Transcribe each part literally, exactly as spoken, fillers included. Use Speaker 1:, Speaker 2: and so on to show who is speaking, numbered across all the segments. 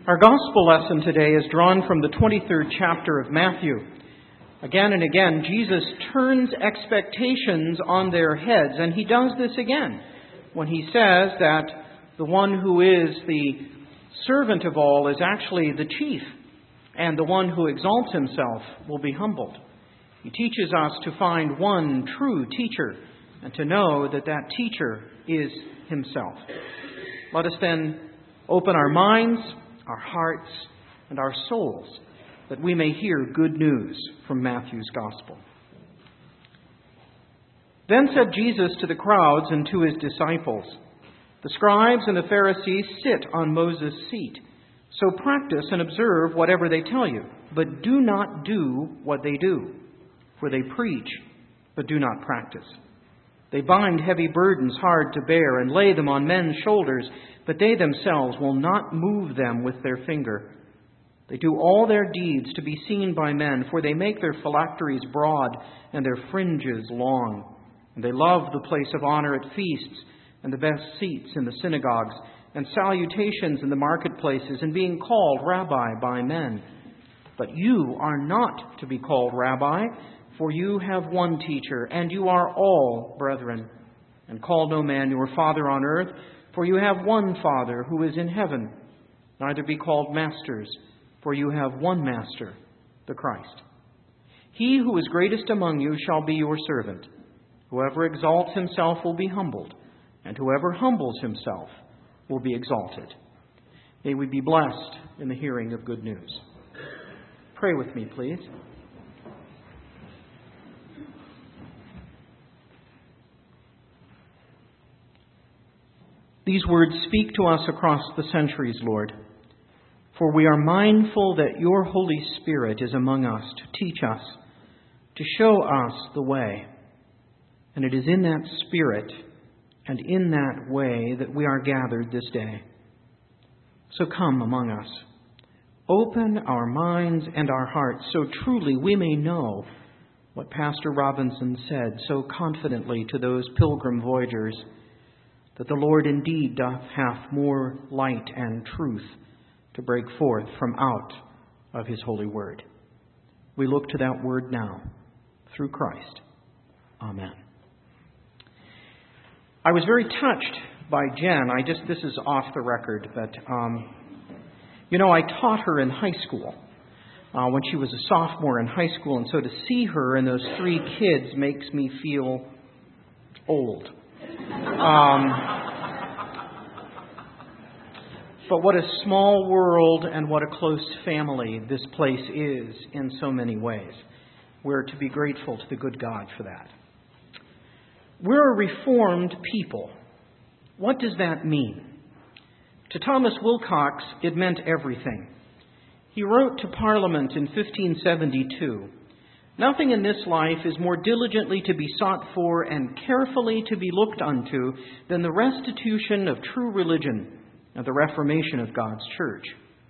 Speaker 1: Our gospel lesson today is drawn from the twenty-third chapter of Matthew. Again and again, Jesus turns expectations on their heads, and he does this again when he says that the one who is the servant of all is actually the chief, and the one who exalts himself will be humbled. He teaches us to find one true teacher and to know that that teacher is himself. Let us then open our minds, our hearts, and our souls, that we may hear good news from Matthew's Gospel. Then said Jesus to the crowds and to his disciples, "The scribes and the Pharisees sit on Moses' seat. So practice and observe whatever they tell you, but do not do what they do. For they preach, but do not practice. They bind heavy burdens hard to bear and lay them on men's shoulders, but they themselves will not move them with their finger. They do all their deeds to be seen by men, for they make their phylacteries broad and their fringes long. And they love the place of honor at feasts and the best seats in the synagogues and salutations in the marketplaces and being called rabbi by men. But you are not to be called rabbi, for you have one teacher, and you are all brethren. And call no man your father on earth, for you have one Father who is in heaven. Neither be called masters, for you have one Master, the Christ. He who is greatest among you shall be your servant. Whoever exalts himself will be humbled, and whoever humbles himself will be exalted." May we be blessed in the hearing of good news. Pray with me, please. These words speak to us across the centuries, Lord, for we are mindful that your Holy Spirit is among us to teach us, to show us the way. And it is in that Spirit and in that way that we are gathered this day. So come among us. Open our minds and our hearts so truly we may know what Pastor Robinson said so confidently to those pilgrim voyagers, that the Lord indeed doth have more light and truth to break forth from out of his holy word. We look to that word now, through Christ. Amen. I was very touched by Jen. I just, this is off the record, but, um, you know, I taught her in high school uh, when she was a sophomore in high school, and so to see her and those three kids makes me feel old. Um, but what a small world and what a close family this place is in so many ways. We're to be grateful to the good God for that. We're a reformed people. What does that mean? To Thomas Wilcox, it meant everything. He wrote to Parliament in fifteen seventy-two, "Nothing in this life is more diligently to be sought for and carefully to be looked unto than the restitution of true religion and the reformation of God's church."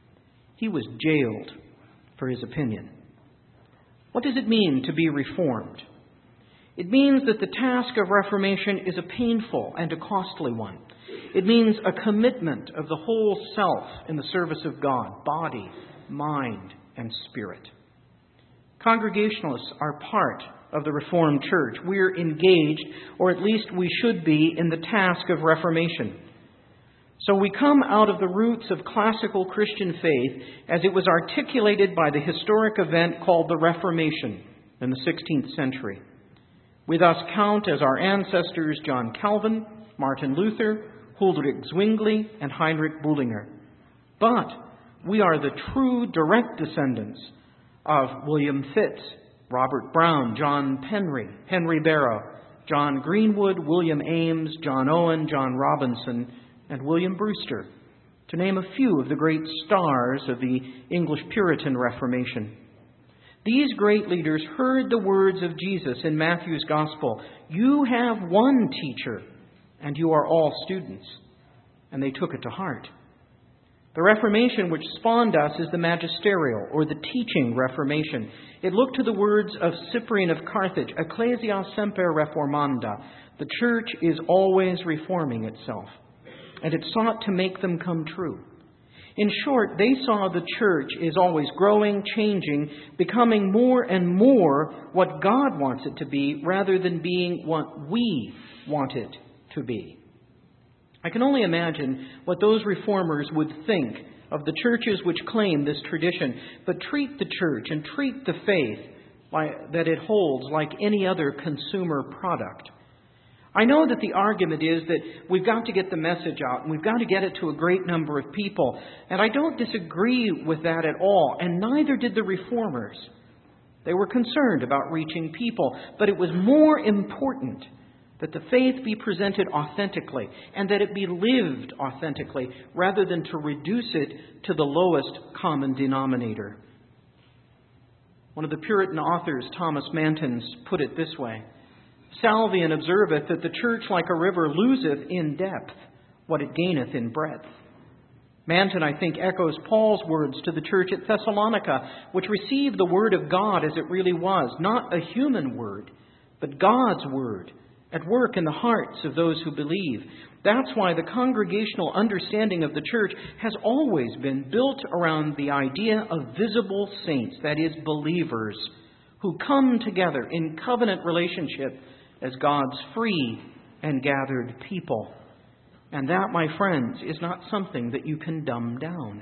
Speaker 1: He was jailed for his opinion. What does it mean to be reformed? It means that the task of reformation is a painful and a costly one. It means a commitment of the whole self in the service of God, body, mind, and spirit. Congregationalists are part of the Reformed Church. We're engaged, or at least we should be, in the task of reformation. So we come out of the roots of classical Christian faith as it was articulated by the historic event called the Reformation in the sixteenth century. We thus count as our ancestors John Calvin, Martin Luther, Huldrych Zwingli, and Heinrich Bullinger. But we are the true direct descendants of William Fitz, Robert Brown, John Penry, Henry Barrow, John Greenwood, William Ames, John Owen, John Robinson, and William Brewster, to name a few of the great stars of the English Puritan Reformation. These great leaders heard the words of Jesus in Matthew's Gospel, "You have one teacher, and you are all students," and they took it to heart. The Reformation which spawned us is the magisterial, or the teaching Reformation. It looked to the words of Cyprian of Carthage, "Ecclesia semper reformanda." The church is always reforming itself, and it sought to make them come true. In short, they saw the church is always growing, changing, becoming more and more what God wants it to be rather than being what we want it to be. I can only imagine what those reformers would think of the churches which claim this tradition, but treat the church and treat the faith like, that it holds like any other consumer product. I know that the argument is that we've got to get the message out and we've got to get it to a great number of people. And I don't disagree with that at all, and neither did the reformers. They were concerned about reaching people, but it was more important that the faith be presented authentically and that it be lived authentically rather than to reduce it to the lowest common denominator. One of the Puritan authors, Thomas Manton, put it this way: Salvian observeth that the church like a river loseth in depth what it gaineth in breadth. Manton, I think, echoes Paul's words to the church at Thessalonica, which received the word of God as it really was, not a human word, but God's word, at work in the hearts of those who believe. That's why the congregational understanding of the church has always been built around the idea of visible saints, that is, believers, who come together in covenant relationship as God's free and gathered people. And that, my friends, is not something that you can dumb down.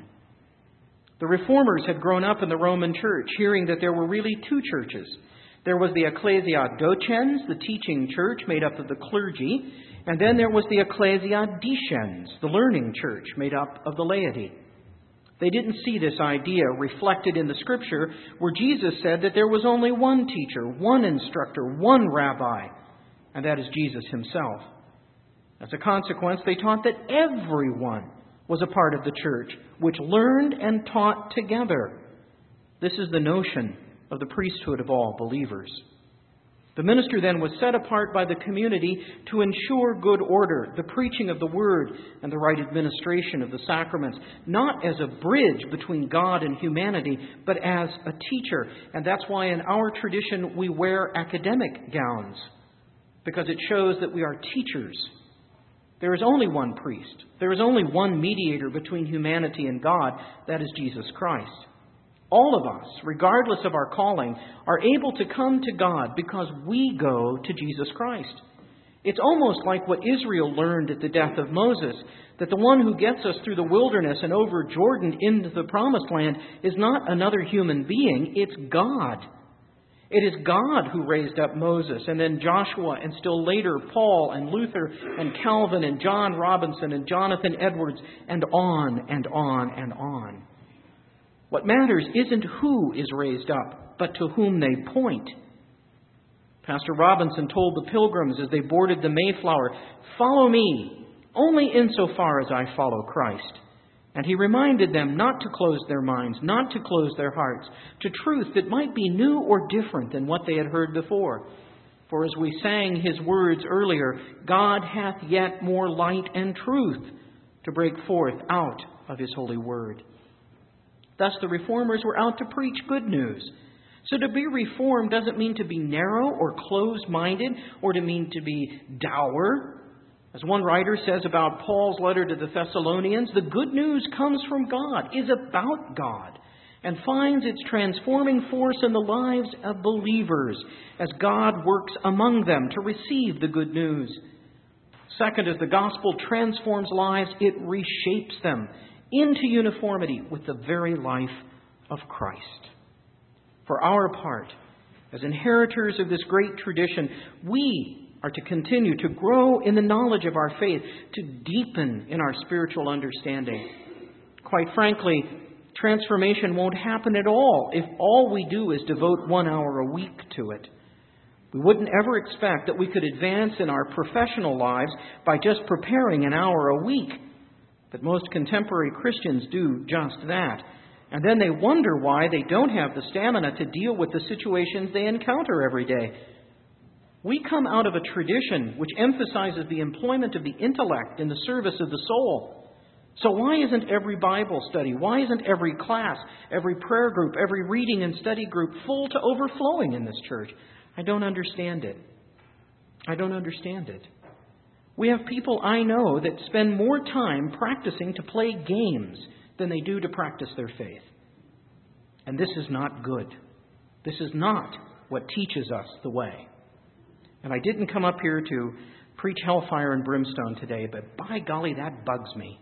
Speaker 1: The reformers had grown up in the Roman church, hearing that there were really two churches. There was the Ecclesia Docens, the teaching church made up of the clergy, and then there was the Ecclesia Decens, the learning church made up of the laity. They didn't see this idea reflected in the Scripture, where Jesus said that there was only one teacher, one instructor, one rabbi, and that is Jesus himself. As a consequence, they taught that everyone was a part of the church, which learned and taught together. This is the notion of the priesthood of all believers. The minister then was set apart by the community to ensure good order, the preaching of the word, and the right administration of the sacraments, not as a bridge between God and humanity, but as a teacher. And that's why in our tradition we wear academic gowns, because it shows that we are teachers. There is only one priest. There is only one mediator between humanity and God. That is Jesus Christ. All of us, regardless of our calling, are able to come to God because we go to Jesus Christ. It's almost like what Israel learned at the death of Moses, that the one who gets us through the wilderness and over Jordan into the promised land is not another human being, it's God. It is God who raised up Moses, and then Joshua, and still later Paul and Luther and Calvin and John Robinson and Jonathan Edwards, and on and on and on. What matters isn't who is raised up, but to whom they point. Pastor Robinson told the pilgrims as they boarded the Mayflower, "Follow me, only insofar as I follow Christ." And he reminded them not to close their minds, not to close their hearts to truth that might be new or different than what they had heard before. For as we sang his words earlier, God hath yet more light and truth to break forth out of his holy word. Thus the reformers were out to preach good news. So to be reformed doesn't mean to be narrow or closed-minded or to mean to be dour. As one writer says about Paul's letter to the Thessalonians, the good news comes from God, is about God, and finds its transforming force in the lives of believers as God works among them to receive the good news. Second, as the gospel transforms lives, it reshapes them into uniformity with the very life of Christ. For our part, as inheritors of this great tradition, we are to continue to grow in the knowledge of our faith, to deepen in our spiritual understanding. Quite frankly, transformation won't happen at all if all we do is devote one hour a week to it. We wouldn't ever expect that we could advance in our professional lives by just preparing an hour a week. But most contemporary Christians do just that. And then they wonder why they don't have the stamina to deal with the situations they encounter every day. We come out of a tradition which emphasizes the employment of the intellect in the service of the soul. So why isn't every Bible study, why isn't every class, every prayer group, every reading and study group full to overflowing in this church? I don't understand it. I don't understand it. We have people I know that spend more time practicing to play games than they do to practice their faith. And this is not good. This is not what teaches us the way. And I didn't come up here to preach hellfire and brimstone today, but by golly, that bugs me.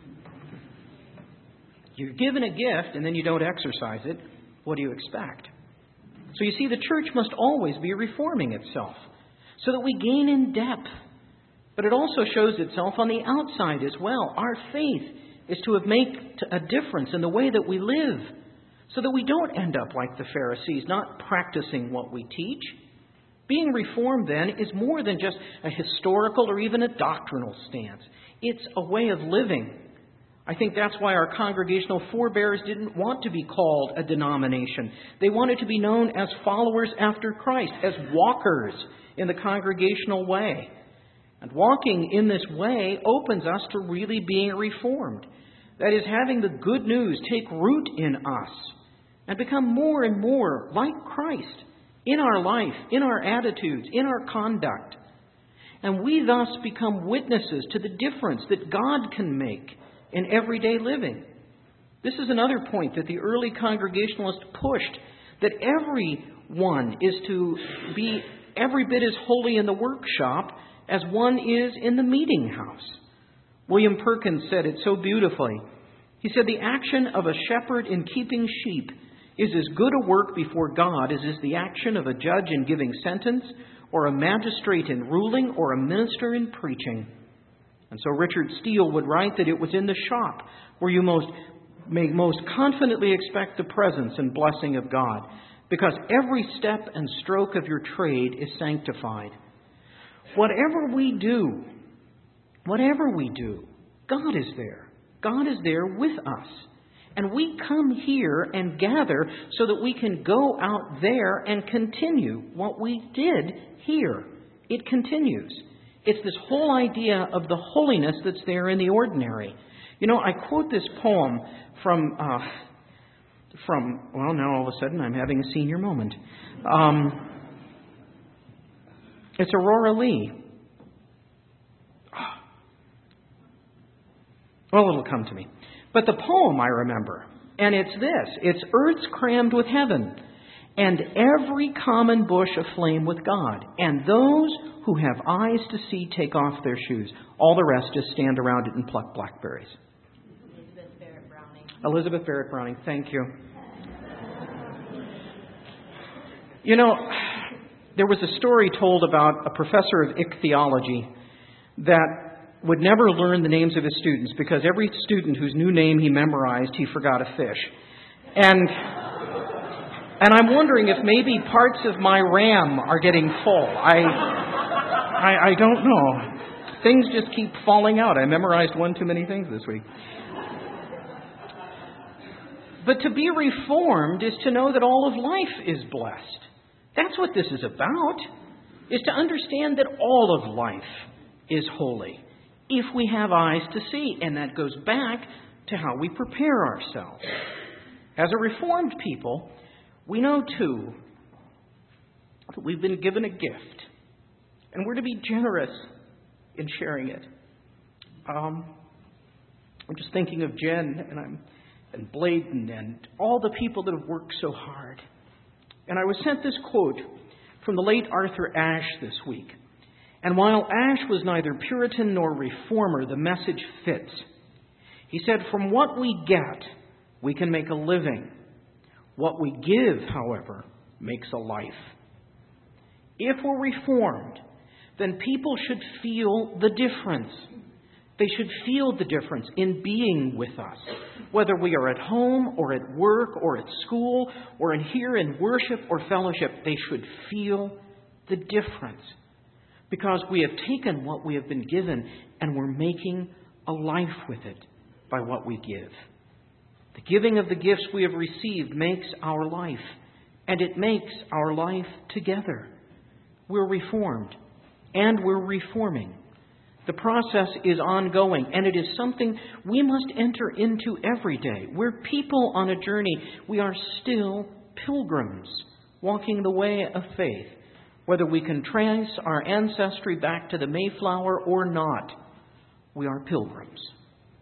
Speaker 1: You're given a gift and then you don't exercise it. What do you expect? So you see, the church must always be reforming itself so that we gain in depth. But it also shows itself on the outside as well. Our faith is to have made a difference in the way that we live so that we don't end up like the Pharisees, not practicing what we teach. Being reformed, then, is more than just a historical or even a doctrinal stance. It's a way of living. I think that's why our congregational forebears didn't want to be called a denomination. They wanted to be known as followers after Christ, as walkers in the congregational way. And walking in this way opens us to really being reformed. That is, having the good news take root in us and become more and more like Christ in our life, in our attitudes, in our conduct. And we thus become witnesses to the difference that God can make in everyday living. This is another point that the early Congregationalists pushed, that everyone is to be every bit as holy in the workshop as one is in the meeting house. William Perkins said it so beautifully. He said, "The action of a shepherd in keeping sheep is as good a work before God as is the action of a judge in giving sentence, or a magistrate in ruling, or a minister in preaching." And so Richard Steele would write that it was in the shop where you most may most confidently expect the presence and blessing of God, because every step and stroke of your trade is sanctified. Whatever we do, whatever we do, God is there. God is there with us. And we come here and gather so that we can go out there and continue what we did here. It continues. It's this whole idea of the holiness that's there in the ordinary. You know, I quote this poem from, uh, from well, now all of a sudden I'm having a senior moment. Um, it's Aurora Leigh. Well, it'll come to me. But the poem I remember, and it's this. It's earth's crammed with heaven, and every common bush aflame with God. And those who have eyes to see take off their shoes. All the rest just stand around it and pluck blackberries.
Speaker 2: Elizabeth Barrett Browning.
Speaker 1: Elizabeth Barrett Browning, thank you. You know, there was a story told about a professor of ichthyology that would never learn the names of his students because every student whose new name he memorized, he forgot a fish. And and I'm wondering if maybe parts of my RAM are getting full. I, I, I don't know. Things just keep falling out. I memorized one too many things this week. But to be reformed is to know that all of life is blessed. That's what this is about, is to understand that all of life is holy, if we have eyes to see. And that goes back to how we prepare ourselves. As a reformed people, we know, too, that we've been given a gift, and we're to be generous in sharing it. Um, I'm just thinking of Jen and, I'm, and Bladen and all the people that have worked so hard. And I was sent this quote from the late Arthur Ashe this week. And while Ashe was neither Puritan nor reformer, the message fits. He said, "From what we get, we can make a living. What we give, however, makes a life." If we're reformed, then people should feel the difference. They should feel the difference in being with us. Whether we are at home or at work or at school or in here in worship or fellowship, they should feel the difference. Because we have taken what we have been given and we're making a life with it by what we give. The giving of the gifts we have received makes our life, and it makes our life together. We're reformed, and we're reforming. The process is ongoing, and it is something we must enter into every day. We're people on a journey. We are still pilgrims, walking the way of faith. Whether we can trace our ancestry back to the Mayflower or not, we are pilgrims.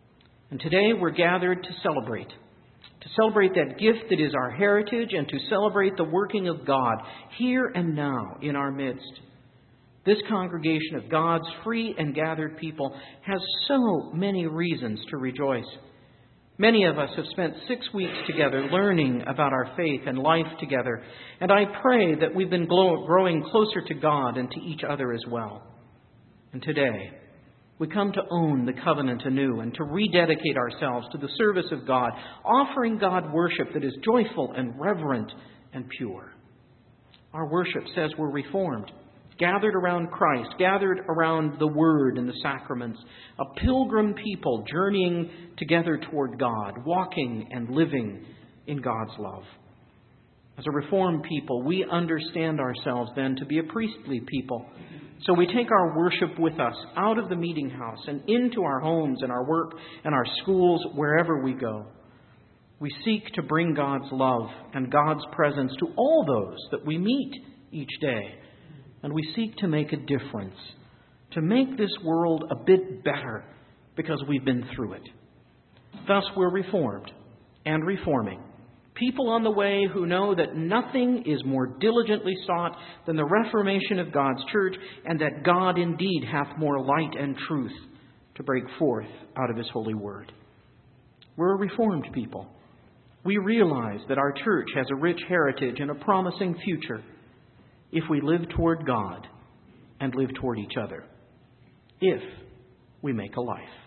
Speaker 1: And today we're gathered to celebrate. To celebrate that gift that is our heritage and to celebrate the working of God here and now in our midst. This congregation of God's free and gathered people has so many reasons to rejoice. Many of us have spent six weeks together learning about our faith and life together, and I pray that we've been growing closer to God and to each other as well. And today, we come to own the covenant anew and to rededicate ourselves to the service of God, offering God worship that is joyful and reverent and pure. Our worship says we're reformed, gathered around Christ, gathered around the Word and the sacraments, a pilgrim people journeying together toward God, walking and living in God's love. As a Reformed people, we understand ourselves then to be a priestly people. So we take our worship with us out of the meeting house and into our homes and our work and our schools, wherever we go. We seek to bring God's love and God's presence to all those that we meet each day. And we seek to make a difference, to make this world a bit better because we've been through it. Thus, we're reformed and reforming. People on the way who know that nothing is more diligently sought than the reformation of God's church, and that God indeed hath more light and truth to break forth out of His holy word. We're a reformed people. We realize that our church has a rich heritage and a promising future if we live toward God and live toward each other, if we make a life.